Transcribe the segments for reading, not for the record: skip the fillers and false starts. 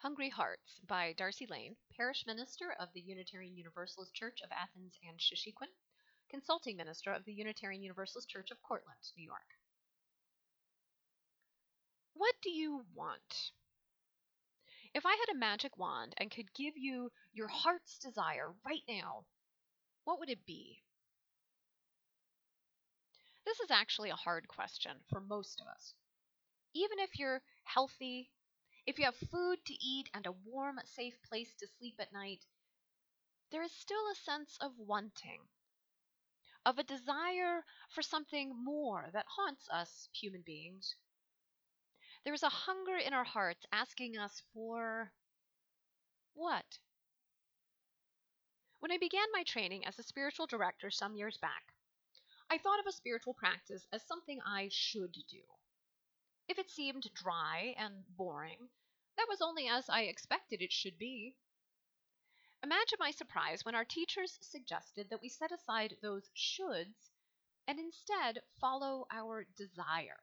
Hungry Hearts by Darcy Lane, Parish Minister of the Unitarian Universalist Church of Athens and Shishikwan, Consulting Minister of the Unitarian Universalist Church of Cortland, New York. What do you want? If I had a magic wand and could give you your heart's desire right now, what would it be? This is actually a hard question for most of us. Even if you're healthy, if you have food to eat and a warm, safe place to sleep at night, there is still a sense of wanting, of a desire for something more that haunts us human beings. There is a hunger in our hearts asking us for what? When I began my training as a spiritual director some years back, I thought of a spiritual practice as something I should do. If it seemed dry and boring, that was only as I expected it should be. Imagine my surprise when our teachers suggested that we set aside those shoulds and instead follow our desire.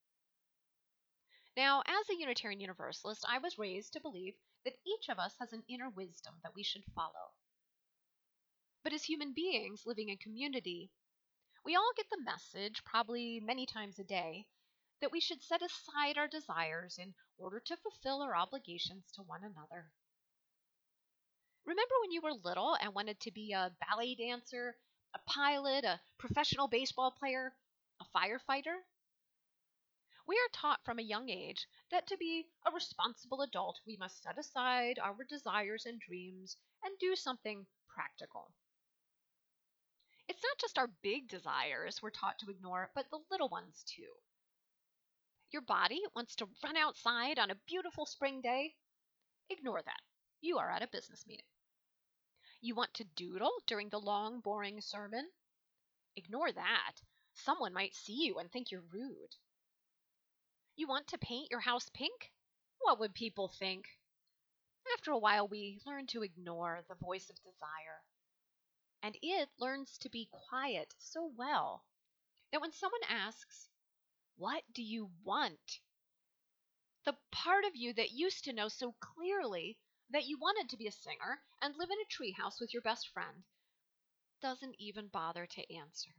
Now, as a Unitarian Universalist, I was raised to believe that each of us has an inner wisdom that we should follow. But as human beings living in community, we all get the message, probably many times a day, that we should set aside our desires in order to fulfill our obligations to one another. Remember when you were little and wanted to be a ballet dancer, a pilot, a professional baseball player, a firefighter? We are taught from a young age that to be a responsible adult, we must set aside our desires and dreams and do something practical. It's not just our big desires we're taught to ignore, but the little ones too. Your body wants to run outside on a beautiful spring day? Ignore that. You are at a business meeting. You want to doodle during the long, boring sermon? Ignore that. Someone might see you and think you're rude. You want to paint your house pink? What would people think? After a while, we learn to ignore the voice of desire. And it learns to be quiet so well that when someone asks, "What do you want?" the part of you that used to know so clearly that you wanted to be a singer and live in a treehouse with your best friend doesn't even bother to answer.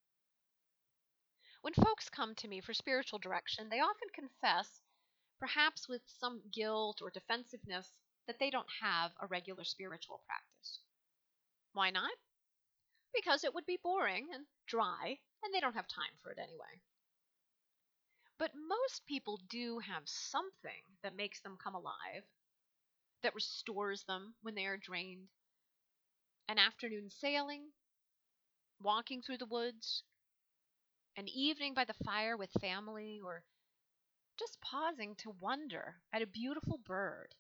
When folks come to me for spiritual direction, they often confess, perhaps with some guilt or defensiveness, that they don't have a regular spiritual practice. Why not? Because it would be boring and dry, and they don't have time for it anyway. But most people do have something that makes them come alive, that restores them when they are drained. An afternoon sailing, walking through the woods, an evening by the fire with family, or just pausing to wonder at a beautiful bird.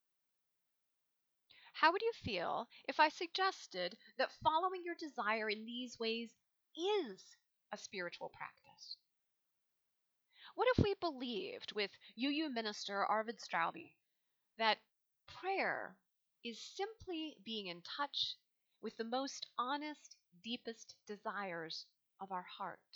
How would you feel if I suggested that following your desire in these ways is a spiritual practice? What if we believed, with UU minister Arvid Straube, that prayer is simply being in touch with the most honest, deepest desires of our heart?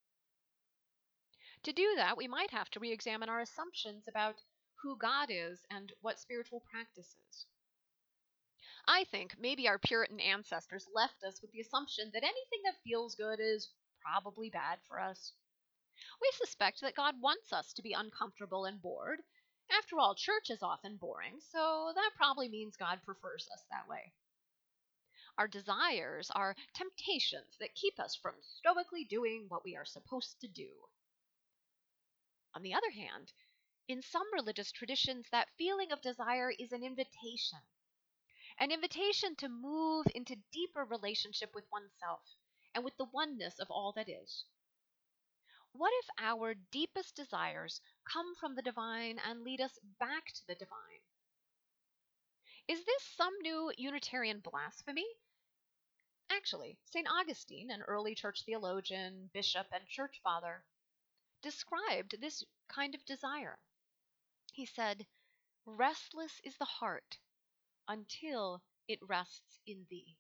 To do that, we might have to re-examine our assumptions about who God is and what spiritual practice is. I think maybe our Puritan ancestors left us with the assumption that anything that feels good is probably bad for us. We suspect that God wants us to be uncomfortable and bored. After all, church is often boring, so that probably means God prefers us that way. Our desires are temptations that keep us from stoically doing what we are supposed to do. On the other hand, in some religious traditions, that feeling of desire is an invitation to move into deeper relationship with oneself and with the oneness of all that is. What if our deepest desires come from the divine and lead us back to the divine? Is this some new Unitarian blasphemy? Actually, St. Augustine, an early church theologian, bishop, and church father, described this kind of desire. He said, "Restless is the heart until it rests in thee."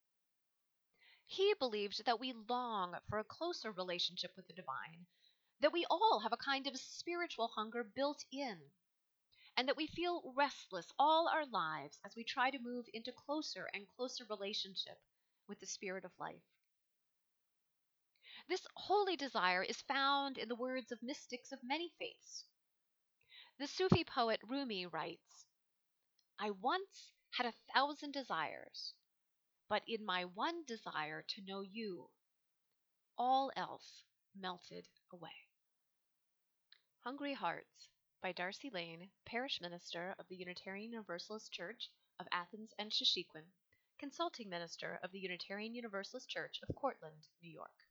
He believed that we long for a closer relationship with the divine, that we all have a kind of spiritual hunger built in, and that we feel restless all our lives as we try to move into closer and closer relationship with the Spirit of life. This holy desire is found in the words of mystics of many faiths. The Sufi poet Rumi writes, "I once had 1,000 desires, but in my one desire to know you, all else melted away." Hungry Hearts by Darcy Lane, Parish Minister of the Unitarian Universalist Church of Athens and Shishikwan, Consulting Minister of the Unitarian Universalist Church of Cortland, New York.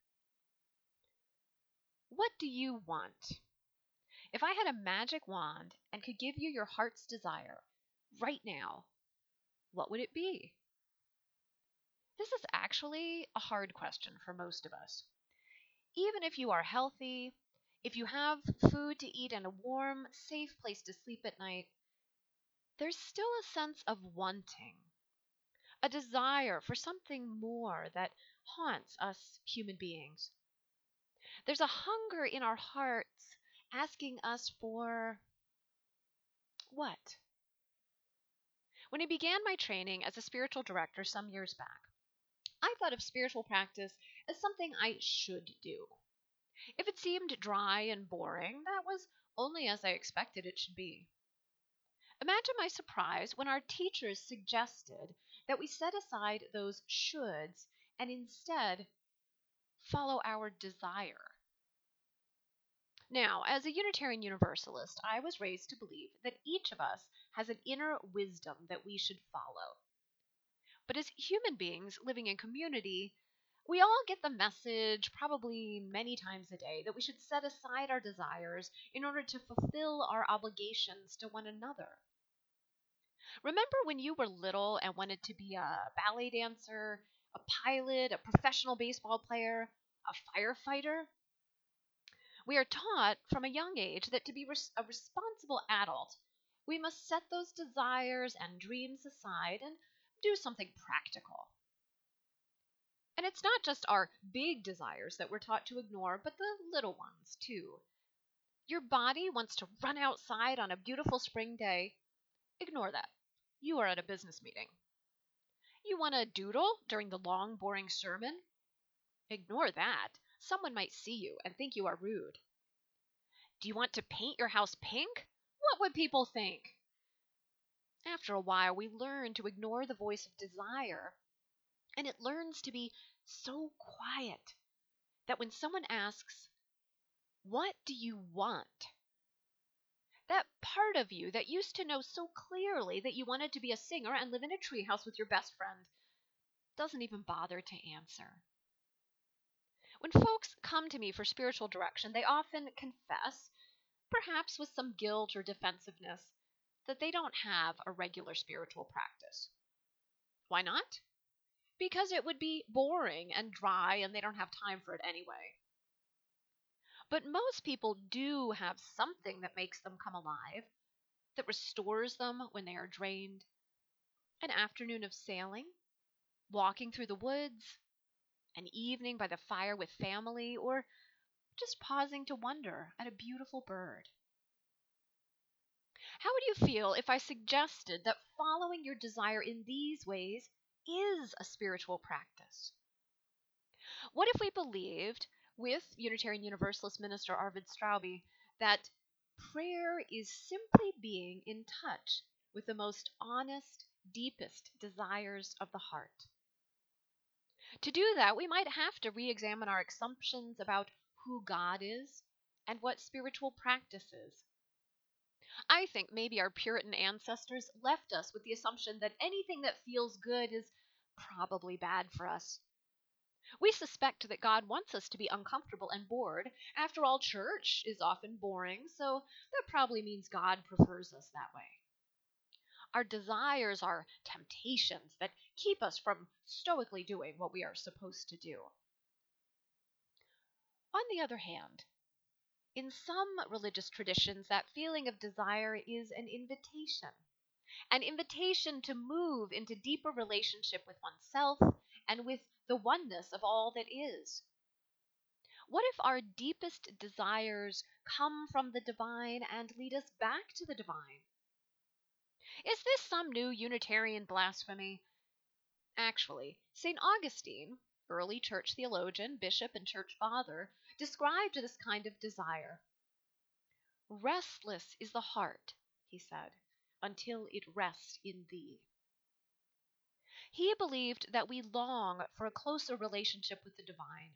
What do you want? If I had a magic wand and could give you your heart's desire right now, what would it be? This is actually a hard question for most of us. Even if you are healthy, if you have food to eat and a warm, safe place to sleep at night, there's still a sense of wanting, a desire for something more that haunts us human beings. There's a hunger in our hearts asking us for what? When I began my training as a spiritual director some years back, I thought of spiritual practice as something I should do. If it seemed dry and boring, that was only as I expected it should be. Imagine my surprise when our teachers suggested that we set aside those shoulds and instead follow our desire. Now, as a Unitarian Universalist, I was raised to believe that each of us has an inner wisdom that we should follow. But as human beings living in community, we all get the message, probably many times a day, that we should set aside our desires in order to fulfill our obligations to one another. Remember when you were little and wanted to be a ballet dancer, a pilot, a professional baseball player, a firefighter? We are taught from a young age that to be a responsible adult, we must set those desires and dreams aside and do something practical. And it's not just our big desires that we're taught to ignore, but the little ones, too. Your body wants to run outside on a beautiful spring day. Ignore that. You are at a business meeting. You want to doodle during the long, boring sermon? Ignore that. Someone might see you and think you are rude. Do you want to paint your house pink? What would people think? After a while, we learn to ignore the voice of desire, and it learns to be so quiet that when someone asks, "What do you want?" that part of you that used to know so clearly that you wanted to be a singer and live in a treehouse with your best friend doesn't even bother to answer. When folks come to me for spiritual direction, they often confess, perhaps with some guilt or defensiveness, that they don't have a regular spiritual practice. Why not? Because it would be boring and dry and they don't have time for it anyway. But most people do have something that makes them come alive, that restores them when they are drained. An afternoon of sailing, walking through the woods, an evening by the fire with family, or just pausing to wonder at a beautiful bird. How would you feel if I suggested that following your desire in these ways is a spiritual practice? What if we believed, with Unitarian Universalist minister Arvid Straube, that prayer is simply being in touch with the most honest, deepest desires of the heart? To do that, we might have to re-examine our assumptions about who God is and what spiritual practice is. I think maybe our Puritan ancestors left us with the assumption that anything that feels good is probably bad for us. We suspect that God wants us to be uncomfortable and bored. After all, church is often boring, so that probably means God prefers us that way. Our desires are temptations that keep us from stoically doing what we are supposed to do. On the other hand, in some religious traditions, that feeling of desire is an invitation to move into deeper relationship with oneself and with the oneness of all that is. What if our deepest desires come from the divine and lead us back to the divine? Is this some new Unitarian blasphemy? Actually, St. Augustine, early church theologian, bishop, and church father, described this kind of desire. Restless is the heart, he said, until it rests in thee. He believed that we long for a closer relationship with the divine,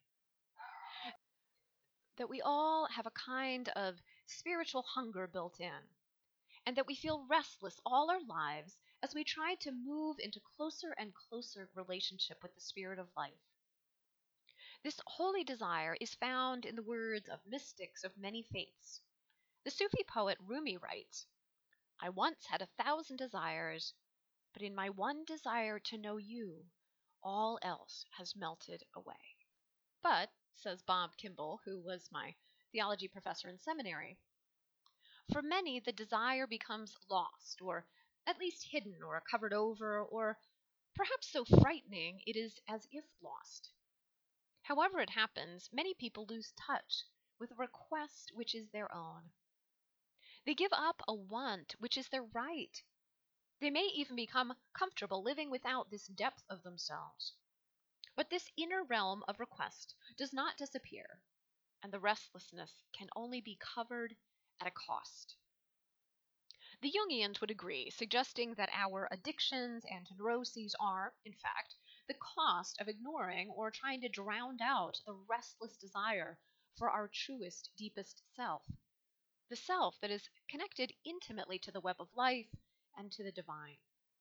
that we all have a kind of spiritual hunger built in, and that we feel restless all our lives as we try to move into closer and closer relationship with the spirit of life. This holy desire is found in the words of mystics of many faiths. The Sufi poet Rumi writes, I once had 1,000 desires, but in my one desire to know you, all else has melted away. But, says Bob Kimball, who was my theology professor in seminary, for many the desire becomes lost, or at least hidden, or covered over, or perhaps so frightening it is as if lost. However it happens, many people lose touch with a request which is their own. They give up a want which is their right. They may even become comfortable living without this depth of themselves. But this inner realm of request does not disappear, and the restlessness can only be covered at a cost. The Jungians would agree, suggesting that our addictions and neuroses are, in fact, the cost of ignoring or trying to drown out the restless desire for our truest, deepest self, the self that is connected intimately to the web of life and to the divine.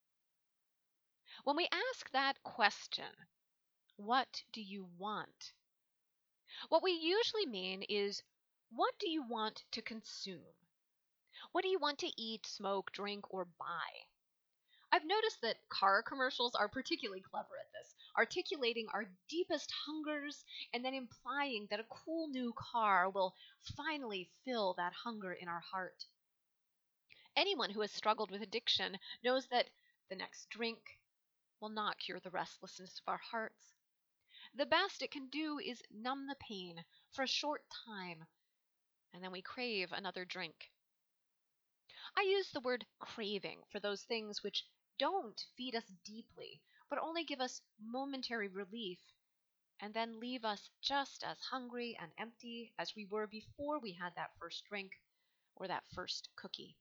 When we ask that question, what do you want? What we usually mean is, what do you want to consume? What do you want to eat, smoke, drink, or buy? I've noticed that car commercials are particularly clever at this, articulating our deepest hungers and then implying that a cool new car will finally fill that hunger in our heart. Anyone who has struggled with addiction knows that the next drink will not cure the restlessness of our hearts. The best it can do is numb the pain for a short time, and then we crave another drink. I use the word craving for those things which don't feed us deeply, but only give us momentary relief, and then leave us just as hungry and empty as we were before we had that first drink or that first cookie.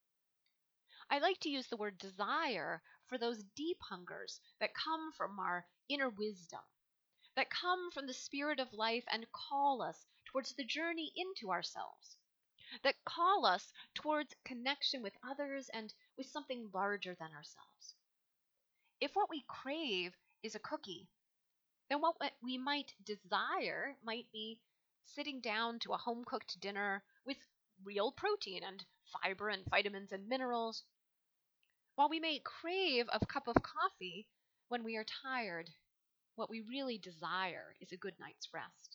I like to use the word desire for those deep hungers that come from our inner wisdom, that come from the spirit of life and call us towards the journey into ourselves, that call us towards connection with others and with something larger than ourselves. If what we crave is a cookie, then what we might desire might be sitting down to a home cooked dinner with real protein and fiber and vitamins and minerals, while we may crave a cup of coffee when we are tired. What we really desire is a good night's rest.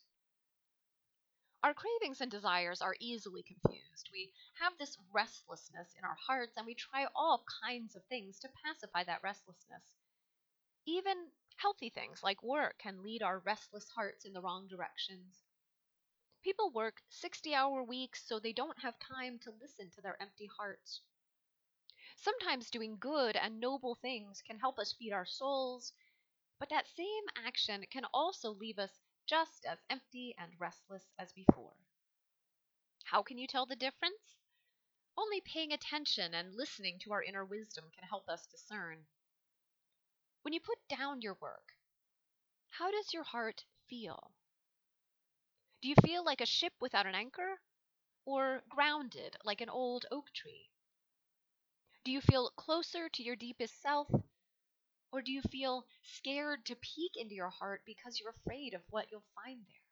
Our cravings and desires are easily confused. We have this restlessness in our hearts, and we try all kinds of things to pacify that restlessness. Even healthy things like work can lead our restless hearts in the wrong directions. People work 60-hour weeks so they don't have time to listen to their empty hearts. Sometimes doing good and noble things can help us feed our souls, but that same action can also leave us just as empty and restless as before. How can you tell the difference? Only paying attention and listening to our inner wisdom can help us discern. When you put down your work, how does your heart feel? Do you feel like a ship without an anchor, or grounded like an old oak tree? Do you feel closer to your deepest self, or do you feel scared to peek into your heart because you're afraid of what you'll find there?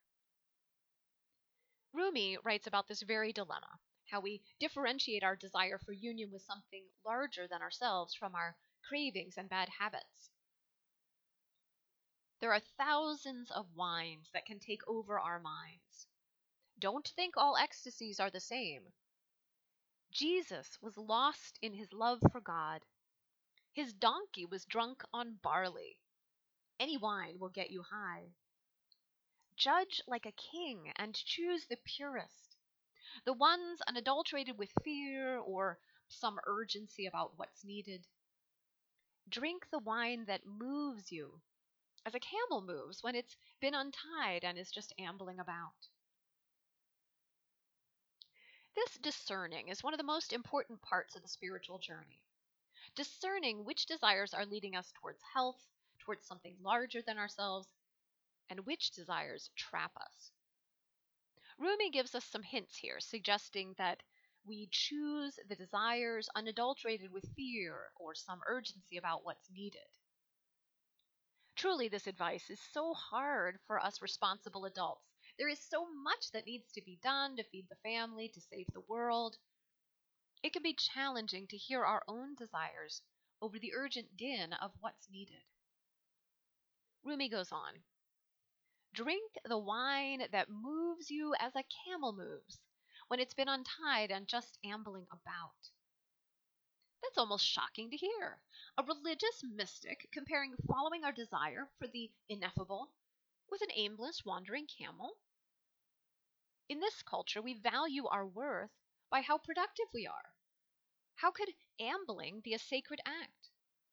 Rumi writes about this very dilemma, how we differentiate our desire for union with something larger than ourselves from our cravings and bad habits. There are thousands of wines that can take over our minds. Don't think all ecstasies are the same. Jesus was lost in his love for God. His donkey was drunk on barley. Any wine will get you high. Judge like a king and choose the purest, the ones unadulterated with fear or some urgency about what's needed. Drink the wine that moves you, as a camel moves when it's been untied and is just ambling about. This discerning is one of the most important parts of the spiritual journey. Discerning which desires are leading us towards health, towards something larger than ourselves, and which desires trap us. Rumi gives us some hints here, suggesting that we choose the desires unadulterated with fear or some urgency about what's needed. Truly, this advice is so hard for us responsible adults. There is so much that needs to be done to feed the family, to save the world. It can be challenging to hear our own desires over the urgent din of what's needed. Rumi goes on. Drink the wine that moves you as a camel moves when it's been untied and just ambling about. That's almost shocking to hear. A religious mystic comparing following our desire for the ineffable with an aimless wandering camel. In this culture, we value our worth by how productive we are. How could ambling be a sacred act?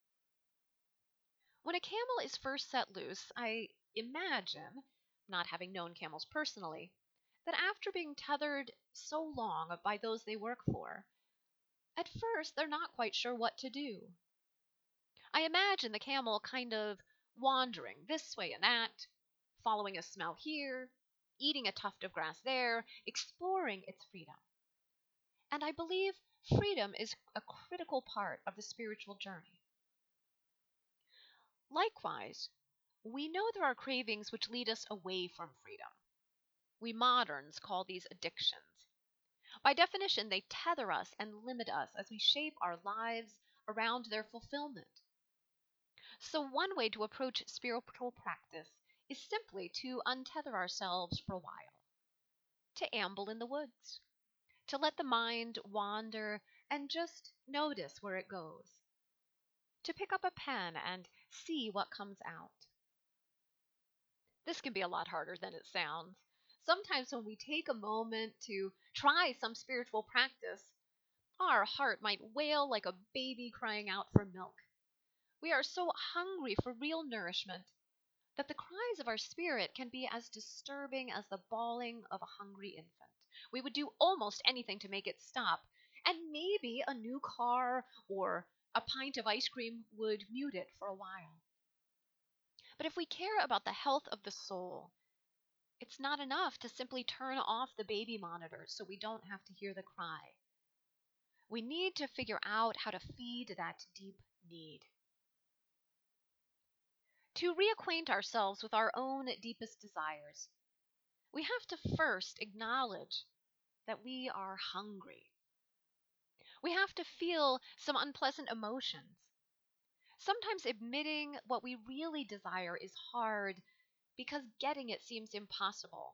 When a camel is first set loose, I imagine, not having known camels personally, that after being tethered so long by those they work for, at first they're not quite sure what to do. I imagine the camel kind of wandering this way and that, following a smell here, eating a tuft of grass there, exploring its freedom. And I believe freedom is a critical part of the spiritual journey. Likewise, we know there are cravings which lead us away from freedom. We moderns call these addictions. By definition, they tether us and limit us as we shape our lives around their fulfillment. So, one way to approach spiritual practice is simply to untether ourselves for a while, to amble in the woods, to let the mind wander and just notice where it goes, to pick up a pen and see what comes out. This can be a lot harder than it sounds. Sometimes when we take a moment to try some spiritual practice, our heart might wail like a baby crying out for milk. We are so hungry for real nourishment that the cries of our spirit can be as disturbing as the bawling of a hungry infant. We would do almost anything to make it stop, and maybe a new car or a pint of ice cream would mute it for a while. But if we care about the health of the soul, it's not enough to simply turn off the baby monitor so we don't have to hear the cry. We need to figure out how to feed that deep need. To reacquaint ourselves with our own deepest desires, we have to first acknowledge that we are hungry. We have to feel some unpleasant emotions. Sometimes admitting what we really desire is hard because getting it seems impossible.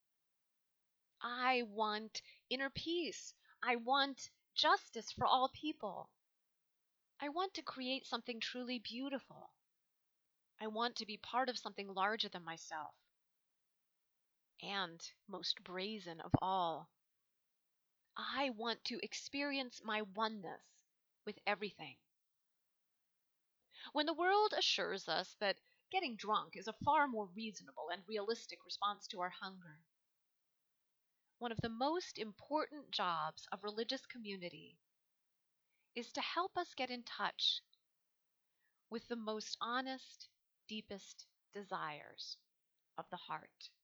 I want inner peace. I want justice for all people. I want to create something truly beautiful. I want to be part of something larger than myself. And most brazen of all, I want to experience my oneness with everything. When the world assures us that getting drunk is a far more reasonable and realistic response to our hunger, one of the most important jobs of religious community is to help us get in touch with the most honest, deepest desires of the heart.